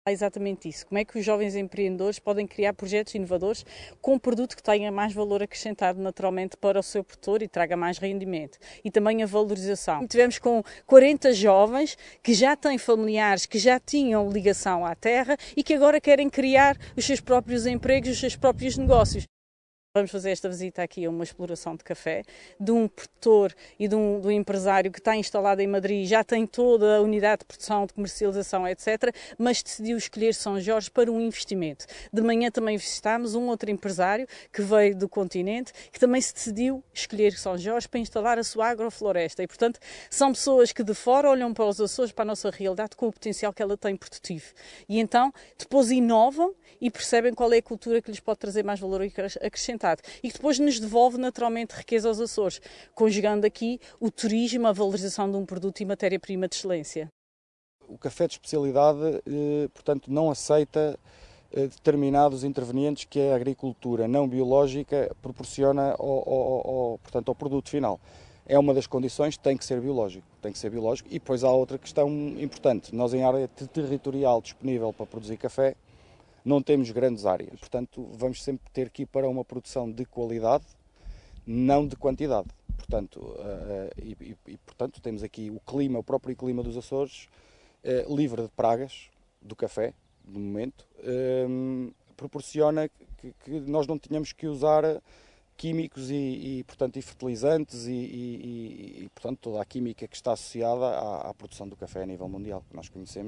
É exatamente isso. Como é que os jovens empreendedores podem criar projetos inovadores com um produto que tenha mais valor acrescentado naturalmente para o seu produtor e traga mais rendimento. E também a valorização. Tivemos com 40 jovens que já têm familiares, que já tinham ligação à terra e que agora querem criar os seus próprios empregos, os seus próprios negócios. Vamos fazer esta visita aqui a uma exploração de café, de um produtor e de um empresário que está instalado em Madrid, já tem toda a unidade de produção, de comercialização, etc., mas decidiu escolher São Jorge para um investimento. De manhã também visitámos um outro empresário que veio do continente, que também se decidiu escolher São Jorge para instalar a sua agrofloresta. E, portanto, são pessoas que de fora olham para os Açores, para a nossa realidade, com o potencial que ela tem produtivo. E então, depois inovam e percebem qual é a cultura que lhes pode trazer mais valor acrescentado. E que depois nos devolve naturalmente riqueza aos Açores, conjugando aqui o turismo, a valorização de um produto e matéria-prima de excelência. O café de especialidade, portanto, não aceita determinados intervenientes que a agricultura não biológica proporciona portanto, ao produto final. É uma das condições, tem que ser biológico. E depois há outra questão importante. Nós, em área territorial disponível para produzir café, não temos grandes áreas. Portanto, vamos sempre ter que ir para uma produção de qualidade, não de quantidade. Portanto, portanto temos aqui o próprio clima dos Açores, livre de pragas do café, no momento, proporciona que nós não tenhamos que usar químicos portanto, e fertilizantes portanto, toda a química que está associada à produção do café a nível mundial, que nós conhecemos.